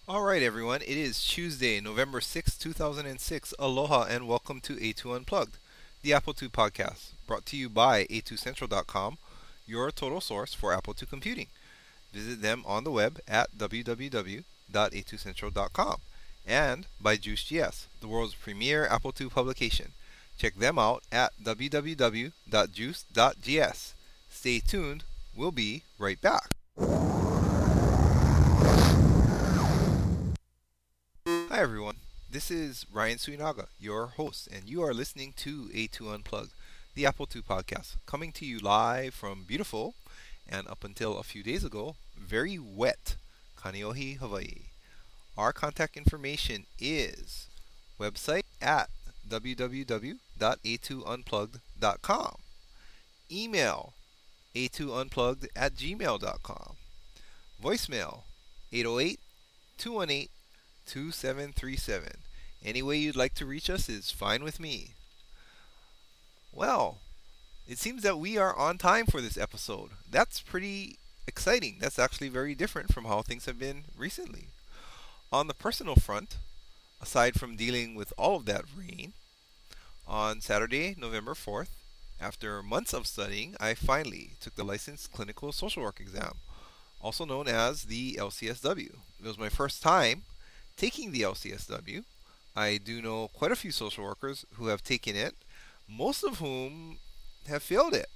All right, everyone. It is Tuesday, November 6th, 2006. Aloha and welcome to A2 Unplugged, the Apple II podcast, brought to you by A2Central.com, your total source for Apple II computing. Visit them on the web at www.a2central.com and by JuiceGS, the world's premier Apple II publication. Check them out at www.juice.gs. Stay tuned. We'll be right back. Hi, everyone. This is Ryan Suinaga, your host, and you are listening to A2 Unplugged, the Apple II podcast, coming to you live from beautiful, and up until a few days ago, very wet Kaneohe, Hawaii. Our contact information is website at www.a2unplugged.com, email a2unplugged at gmail.com, voicemail 808 218 2737. Any way you'd like to reach us is fine with me. Well, it seems that we are on time for this episode. That's pretty exciting. That's actually very different from how things have been recently. On the personal front, aside from dealing with all of that rain, on Saturday, November 4th, after months of studying, I finally took the licensed clinical social work exam, also known as the LCSW. It was my first time taking the LCSW. I do know quite a few social workers who have taken it, most of whom have failed it.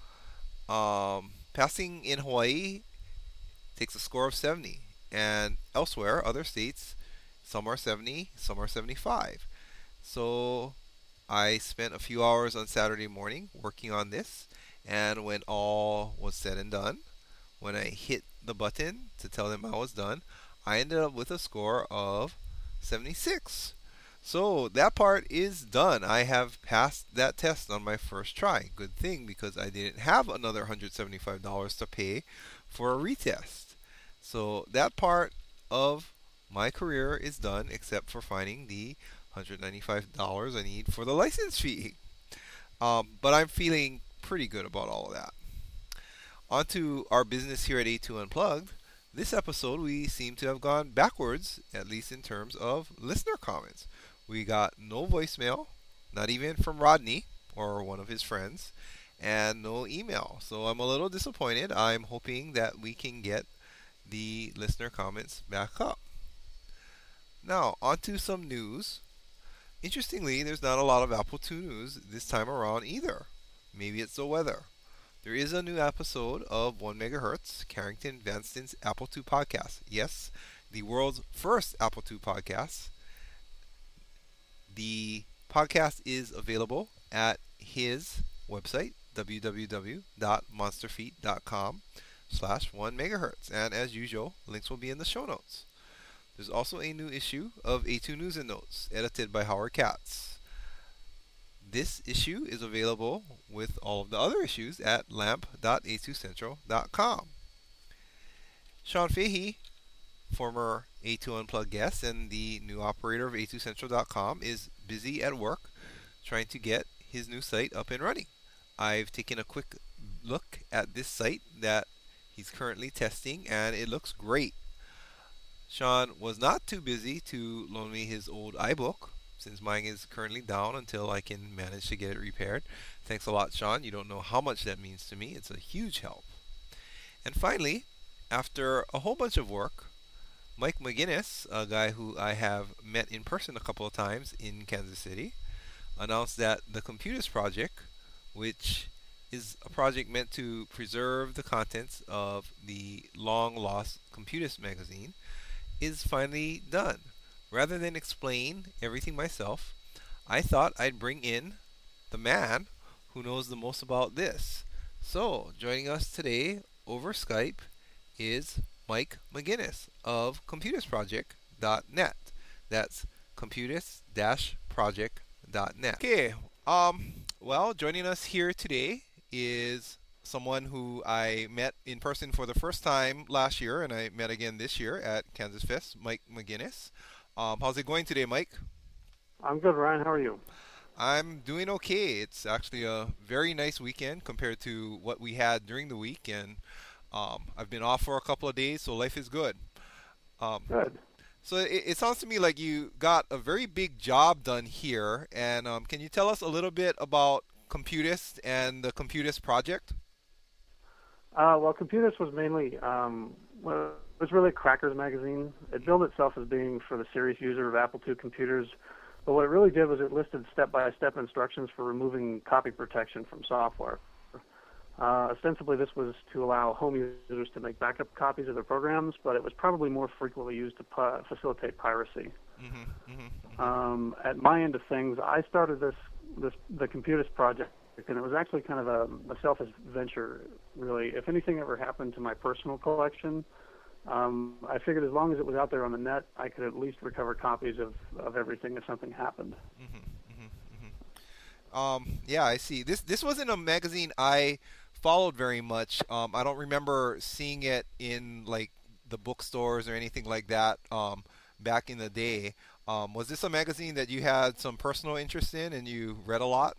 Passing in Hawaii takes a score of 70, and elsewhere, other states, some are 70, some are 75. So I spent a few hours on Saturday morning working on this, and when all was said and done, when I hit the button to tell them I was done, I ended up with a score of 76. So that part is done. I have passed that test on my first try. Good thing because I didn't have another $175 to pay for a retest. So that part of my career is done except for finding the $195 I need for the license fee. But I'm feeling pretty good about all of that. On to our business here at A2 Unplugged. This episode, we seem to have gone backwards, at least in terms of listener comments. We got no voicemail, not even from Rodney or one of his friends, and no email. So I'm a little disappointed. I'm hoping that we can get the listener comments back up. Now, on to some news. Interestingly, there's not a lot of Apple II news this time around either. Maybe it's the weather. There is a new episode of 1 Megahertz, Carrington Vanston's Apple II podcast. Yes, the world's first Apple II podcast. The podcast is available at his website, www.monsterfeet.com/1 megahertz. And as usual, links will be in the show notes. There's also a new issue of A2 News and Notes, edited by Howard Katz. This issue is available with all of the other issues at lamp.a2central.com. Sean Fahey, former A2 Unplugged guest and the new operator of a2central.com, is busy at work trying to get his new site up and running. I've taken a quick look at this site that he's currently testing, and it looks great. Sean was not too busy to loan me his old iBook, since mine is currently down until I can manage to get it repaired. Thanks a lot, Sean. You don't know how much that means to me. It's a huge help. And finally, after a whole bunch of work, Mike McGinnis, a guy who I have met in person a couple of times in Kansas City, announced that the Computers Project, which is a project meant to preserve the contents of the long lost Computers magazine, is finally done. Rather than explain everything myself, I thought I'd bring in the man who knows the most about this. So, joining us today over Skype is Mike McGinnis of computersproject.net. That's computers-project.net. Okay, well, joining us here today is someone who I met in person for the first time last year, and I met again this year at Kansas Fest, Mike McGinnis. How's it going today, Mike? I'm good, Ryan. How are you? I'm doing okay. It's actually a very nice weekend compared to what we had during the week, and I've been off for a couple of days, so life is good. Um, Good. So it sounds to me like you got a very big job done here. And can you tell us a little bit about Computist and the Computist project? Well, Computus was mainly, well, it was really a Crackers magazine. It billed itself as being for the serious user of Apple II computers, but what it really did was it listed step-by-step instructions for removing copy protection from software. Ostensibly, this was to allow home users to make backup copies of their programs, but it was probably more frequently used to facilitate piracy. At my end of things, I started the Computus project, and it was actually kind of a selfish venture, really. If anything ever happened to my personal collection, I figured as long as it was out there on the net, I could at least recover copies of everything if something happened. Yeah, I see. This wasn't a magazine I followed very much. I don't remember seeing it in like the bookstores or anything like that back in the day. Was this a magazine that you had some personal interest in and you read a lot?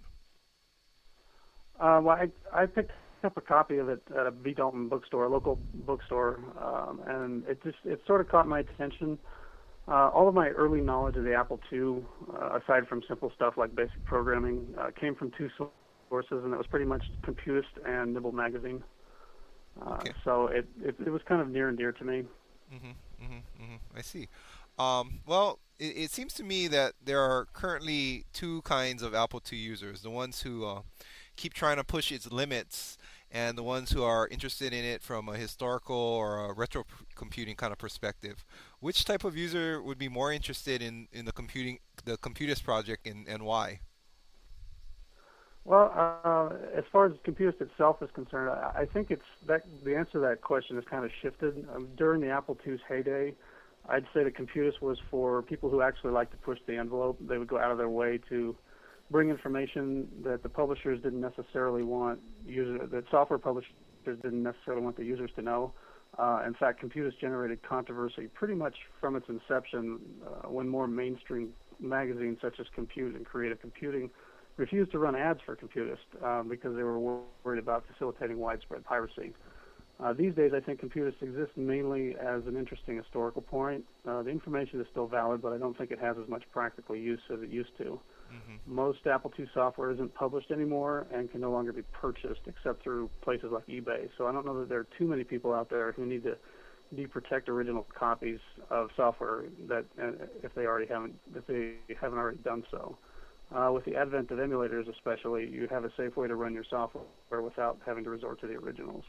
Well, I picked up a copy of it at a B. Dalton bookstore, a local bookstore, and it sort of caught my attention. All of my early knowledge of the Apple II, aside from simple stuff like basic programming, came from two sources, and it was pretty much Computist and Nibble magazine. Okay. So it was kind of near and dear to me. I see. Well, it seems to me that there are currently two kinds of Apple II users: the ones who keep trying to push its limits, and the ones who are interested in it from a historical or a retro computing kind of perspective. Which type of user would be more interested in the Computist project, and why? Well, as far as Computist itself is concerned, I think it's that the answer to that question has kind of shifted. During the Apple II's heyday, I'd say the Computist was for people who actually like to push the envelope. They would go out of their way to bring information that the publishers didn't necessarily want that software publishers didn't necessarily want the users to know. In fact, Computist generated controversy pretty much from its inception when more mainstream magazines such as Compute and Creative Computing refused to run ads for Computist because they were worried about facilitating widespread piracy. These days, I think Computist exists mainly as an interesting historical point. The information is still valid, but I don't think it has as much practical use as it used to. Most Apple II software isn't published anymore and can no longer be purchased except through places like eBay. So I don't know that there are too many people out there who need to deprotect original copies of software that if they haven't already done so. With the advent of emulators, especially, you have a safe way to run your software without having to resort to the originals.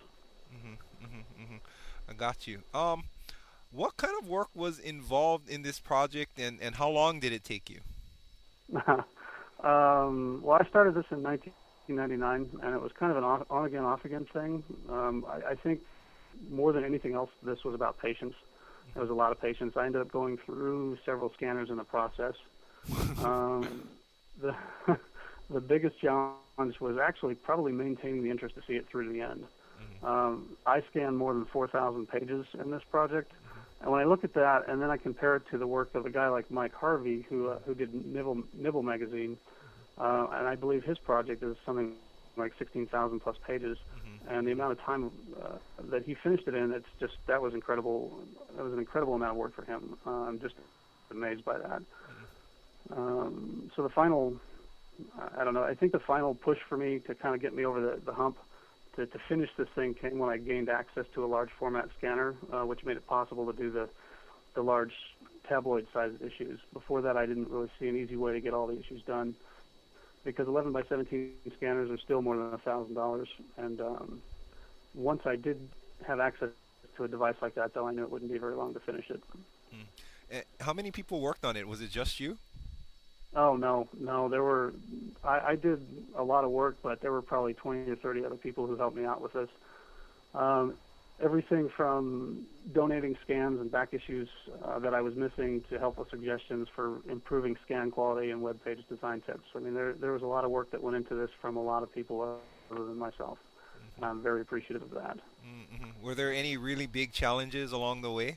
I got you. What kind of work was involved in this project, and how long did it take you? Well, I started this in 1999, and it was kind of an on-again, off-again thing. I think more than anything else, this was about patience. There was a lot of patience. I ended up going through several scanners in the process. The the biggest challenge was actually probably maintaining the interest to see it through to the end. I scanned more than 4,000 pages in this project, and when I look at that, and then I compare it to the work of a guy like Mike Harvey, who did Nibble magazine, and I believe his project is something like 16,000 plus pages, and the amount of time that he finished it in, that was incredible. That was an incredible amount of work for him. I'm just amazed by that. So the final, I don't know, I think the final push for me to kind of get me over the hump to finish this thing came when I gained access to a large format scanner, which made it possible to do the large tabloid-sized issues. Before that, I didn't really see an easy way to get all the issues done because 11 by 17 scanners are still more than $1,000. And once I did have access to a device like that, though, I knew it wouldn't be very long to finish it. How many people worked on it? Was it just you? Oh no. There were, I did a lot of work, but there were probably 20 or 30 other people who helped me out with this. Everything from donating scans and back issues that I was missing to helpful suggestions for improving scan quality and web page design tips. I mean, there was a lot of work that went into this from a lot of people other than myself. And I'm very appreciative of that. Were there any really big challenges along the way?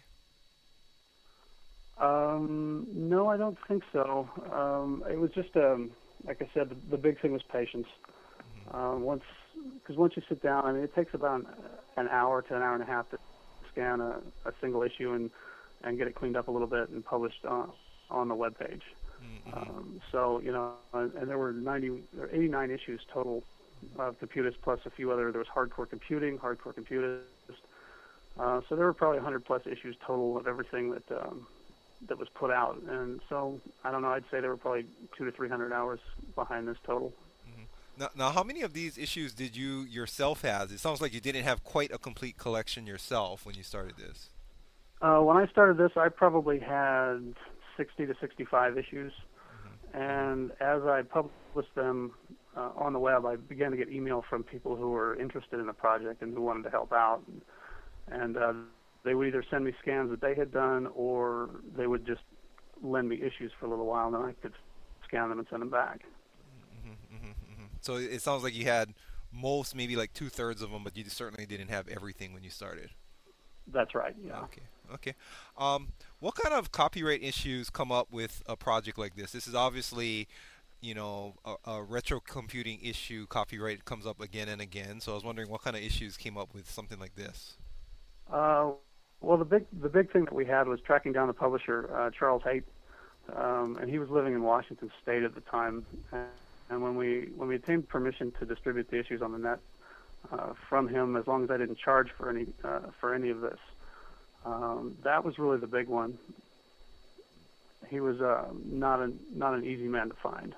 No, I don't think so. It was just, like I said, the big thing was patience. Because once you sit down, I mean, it takes about an hour to an hour and a half to scan a single issue, and and get it cleaned up a little bit and published on the web page. So, and there were 89 issues total of Computist, plus a few other. There was hardcore computing, hardcore Computist. So there were probably 100 plus issues total of everything that was put out. And so, I don't know, I'd say there were probably 200 to 300 hours behind this total. Now, how many of these issues did you yourself have? It sounds like you didn't have quite a complete collection yourself when you started this. When I started this, I probably had 60 to 65 issues. And as I published them on the web, I began to get email from people who were interested in the project and who wanted to help out. And they would either send me scans that they had done, or they would just lend me issues for a little while, and then I could scan them and send them back. So it sounds like you had most, maybe like 2/3 of them, but you certainly didn't have everything when you started. That's right, yeah. Okay. What kind of copyright issues come up with a project like this? This is obviously, a retro computing issue. Copyright comes up again and again. So I was wondering what kind of issues came up with something like this. Well, the big thing that we had was tracking down the publisher, Charles Haight, and he was living in Washington State at the time. And when we obtained permission to distribute the issues on the net from him, as long as I didn't charge for any of this, that was really the big one. He was not an easy man to find.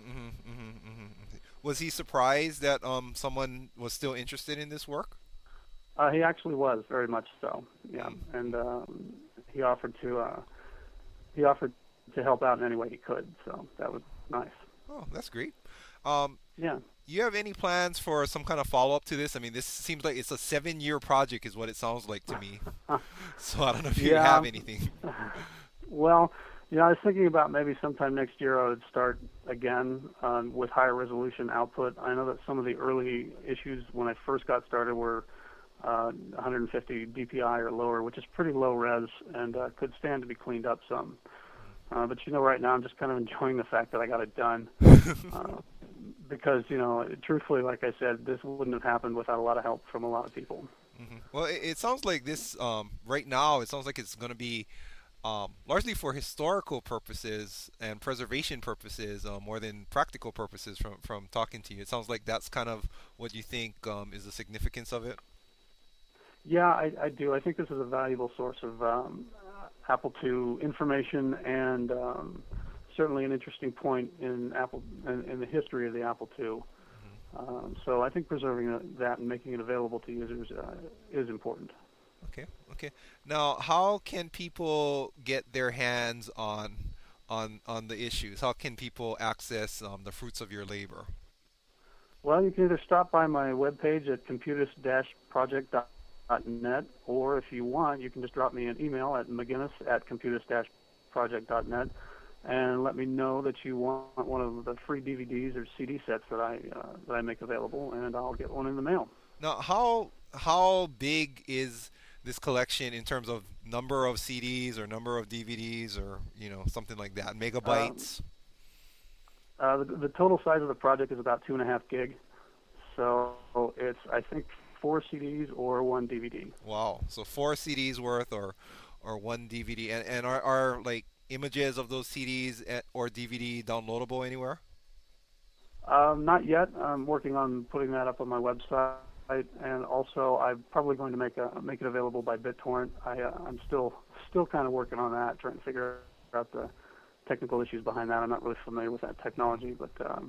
Was he surprised that someone was still interested in this work? He actually was, very much so. Yeah, and he offered to help out in any way he could. So that was nice. Oh, that's great. Yeah. You have any plans for some kind of follow-up to this? I mean, this seems like it's a 7-year project is what it sounds like to me. So I don't know if you have anything. Well, I was thinking about maybe sometime next year I would start again with higher resolution output. I know that some of the early issues when I first got started were 150 dpi or lower, which is pretty low res and could stand to be cleaned up some. But right now I'm just kind of enjoying the fact that I got it done. Because, truthfully, like I said, this wouldn't have happened without a lot of help from a lot of people. Well, it sounds like this, right now, it sounds like it's going to be largely for historical purposes and preservation purposes more than practical purposes from talking to you. It sounds like that's kind of what you think is the significance of it. Yeah, I do. I think this is a valuable source of Apple II information and certainly an interesting point in the history of the Apple II. So I think preserving that and making it available to users is important. Okay. Now, how can people get their hands on the issues? How can people access the fruits of your labor? Well, you can either stop by my webpage at computist-project.net, or if you want, you can just drop me an email at mcginnis@computist-project.net and let me know that you want one of the free DVDs or CD sets that I make available, and I'll get one in the mail. Now, how big is this collection in terms of number of CDs or number of DVDs or something like that, megabytes? The total size of the project is about 2.5 gig, so it's I think 4 CDs or 1 DVD. Wow! So 4 CDs worth or 1 DVD, and are like images of those CDs or DVD downloadable anywhere? Not yet. I'm working on putting that up on my website, and also I'm probably going to make it available by BitTorrent. I'm still kind of working on that, trying to figure out the technical issues behind that. I'm not really familiar with that technology, but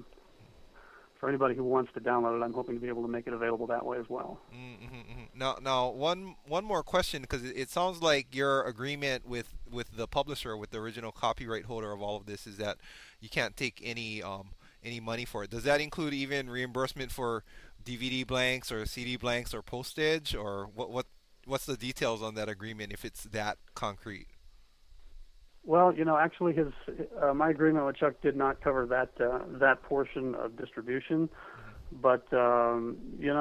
for anybody who wants to download it, I'm hoping to be able to make it available that way as well. Now, one more question, because it sounds like your agreement with the publisher, with the original copyright holder of all of this, is that you can't take any money for it. Does that include even reimbursement for DVD blanks or CD blanks or postage, or what's the details on that agreement if it's that concrete? Well, actually, my agreement with Chuck did not cover that portion of distribution, but the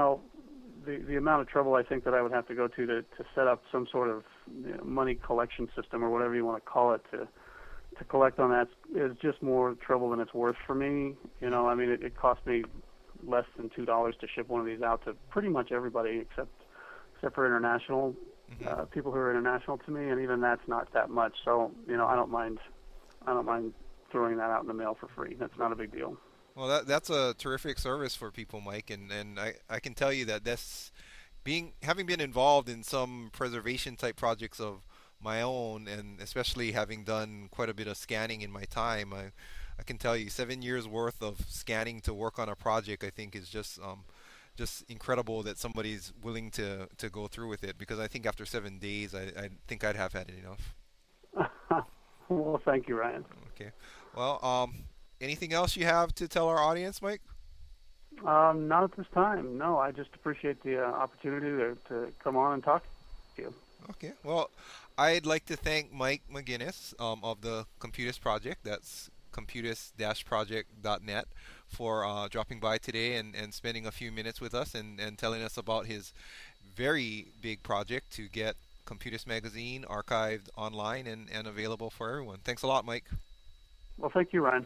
amount of trouble I think that I would have to go to set up some sort of money collection system or whatever you want to call it to collect on that is just more trouble than it's worth for me. I mean, it cost me less than $2 to ship one of these out to pretty much everybody except for international. Hmm. people who are international to me, and even that's not that much. So I don't mind. I don't mind throwing that out in the mail for free. That's not a big deal. Well, that's a terrific service for people, Mike, and I can tell you that that's being having been involved in some preservation type projects of my own, and especially having done quite a bit of scanning in my time, I can tell you 7 years worth of scanning to work on a project I think is just incredible that somebody's willing to go through with it, because I think after 7 days I think I'd have had enough. Well, thank you, Ryan. Okay. Well, anything else you have to tell our audience, Mike? Not at this time. No, I just appreciate the opportunity to come on and talk to you. Okay. Well, I'd like to thank Mike McGinnis of the Computus Project. That's computus-project.net for dropping by today and spending a few minutes with us and telling us about his very big project to get Computus Magazine archived online and available for everyone. Thanks a lot, Mike. Well, thank you, Ryan.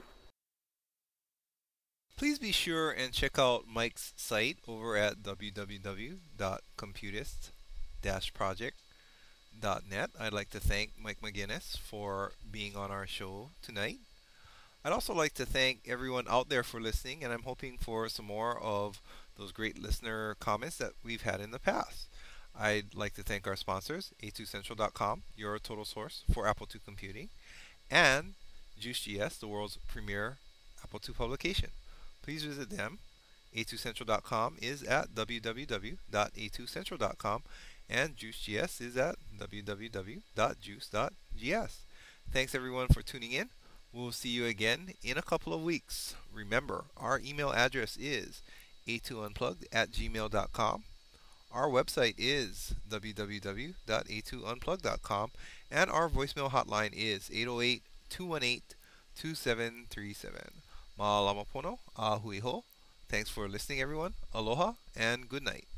Please be sure and check out Mike's site over at www.computist-project.net. I'd like to thank Mike McGinnis for being on our show tonight. I'd also like to thank everyone out there for listening, and I'm hoping for some more of those great listener comments that we've had in the past. I'd like to thank our sponsors, a2central.com, your total source for Apple II computing, and JuiceGS, the world's premier Apple II publication. Please visit them. A2central.com is at www.a2central.com, and JuiceGS is at www.juice.gs. Thanks everyone for tuning in. We'll see you again in a couple of weeks. Remember, our email address is a2unplugged@gmail.com. Our website is www.a2unplugged.com, and our voicemail hotline is 808-218-2737. Ma'alamapono, ahuiho. Thanks for listening, everyone. Aloha and good night.